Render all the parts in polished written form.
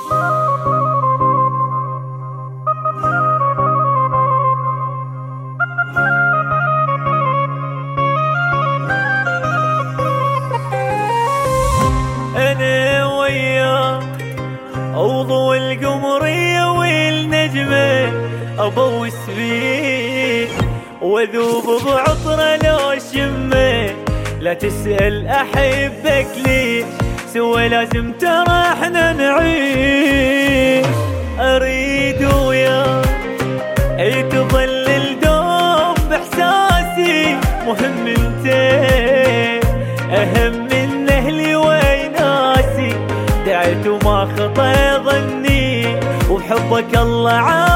أنا وياك أوضو القمرية والنجمة أبوس فيك وذوب بعطرة لو شمه. لا تسأل أحبك ليش سوى لازم ترى احنا نعيش. أريد وياك أي تظل الدوم بإحساسي مهم انت أهم من أهلي وناسي. دعيت وما خطى ظني وبحبك الله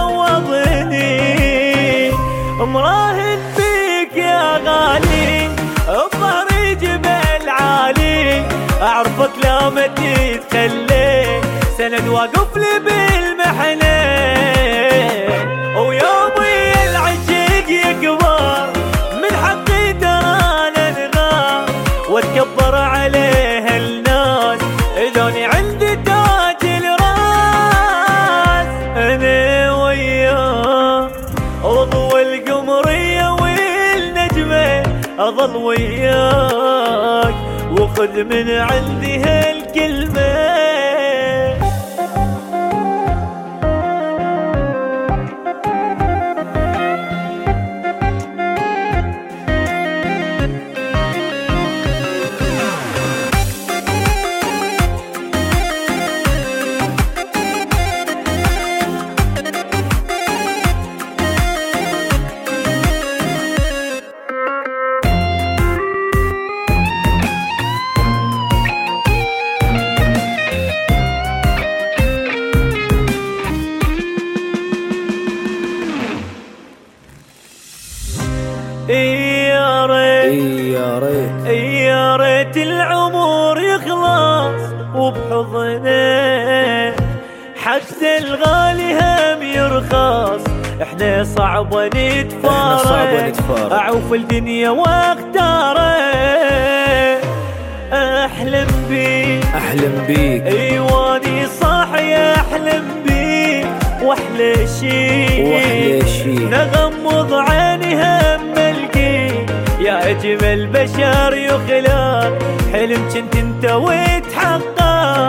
عوضني. مراهن فيك يا غالي بظهري جبل عالي. أعرفك لا ما تتخلي سند واقف لي بالمحنة. ويومي العشق يكبر من حقي ترى ننغار واتكبر عليه الناس إذوني عندي تاج الراس. أنا وياك أضو القمرية والنجمة أظل وياك وخذ من عندي هالكلمة. يا ريت يا ريت العمر يخلص وبحضنه حتى الغالي هم يرخص. احنا صعب نتفارق اعوف الدنيا واختاره. احلم بيك ايواني صاحي احلم بيك واحلى شي نغمض عيني هم القيك. يا اجمل بشر يخلق حلم كنت انت وتحقق.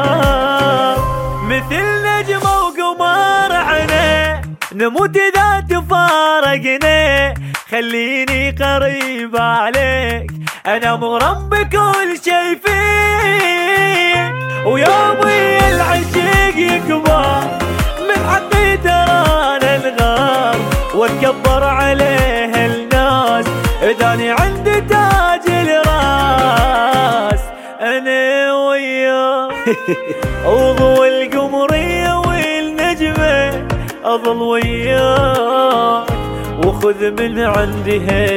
مثل نجمة وقمر عنا نموت اذا تفارقنا. خليني قريب عليك انا مغرم بكل شي فيك. ويومي العشق يكبر من حقي ترى ننغار واتكبر عليه الناس اذاني عندي تاج الراس. انا وياك اوضو القمرية والنجمة اظل وياك وخذ من عندي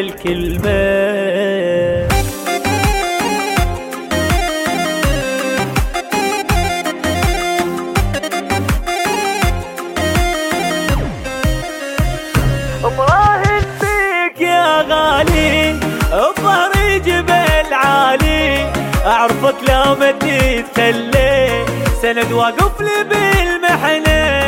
هالكلمة. مراهن فيك يا غالي بظهري جبل عالي. أعرفك لا ما تتخلي سند واقف لي بالمحنة.